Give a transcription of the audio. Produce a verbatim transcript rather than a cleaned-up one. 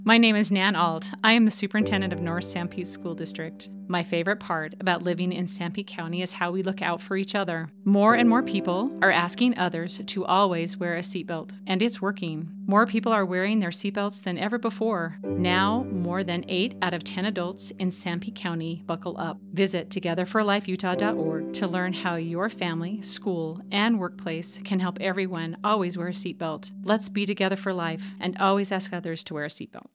My name is Nan Alt. I am the superintendent of North Sanpete School District. My favorite part about living in Sanpete County is how we look out for each other. More and more people are asking others to always wear a seatbelt, and it's working. More people are wearing their seatbelts than ever before. Now, more than eight out of ten adults in Sanpete County buckle up. Visit together for life utah dot org to learn how your family, school, and workplace can help everyone always wear a seatbelt. Let's be together for life and always ask others to wear a seatbelt.